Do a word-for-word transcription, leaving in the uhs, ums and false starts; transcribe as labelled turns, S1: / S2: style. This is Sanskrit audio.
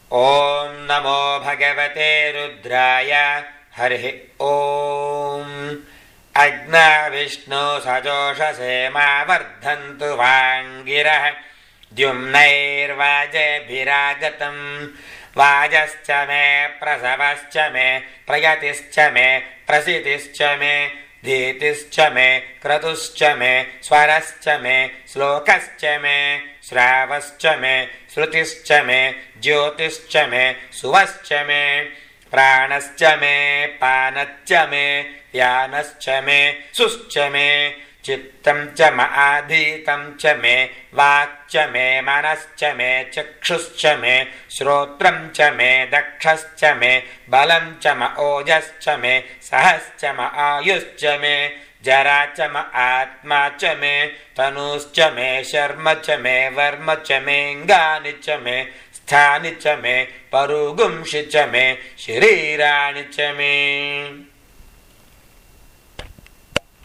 S1: ॐ नमो भगवते रुद्राय हरिः ॐ अग्ना विष्णु सजोषसे मा वर्धन्तु वाङ्गिरः द्युम्नैर्वाजभिरागतम् वाजश्च मे प्रसवश्च मे प्रयतिश्च मे प्रसितिश्च मे धीतिश्च मे क्रतुश्च मे स्वरश्च मे श्लोकश्च मे श्रावश्च मे श्रुतिश्च मे ज्योतिश्च मे सुवश्च मे प्राणश्च मे पानश्च मे यानश्च मे सुश्च मे चित्तं च मआधीतं च मे वाक्च मे मनश्च मे चक्षुश्च मे श्रोत्रं च मे दक्षश्च मे बलं च म ओजश्च मे सहश्च म आयुश्च मे जरा च म आत्मा च मे तनुश्च मे शर्म च मे वर्म च मेऽङ्गानि च मे स्थानि च मे परुगुंषि च मे शरीराणि च मे।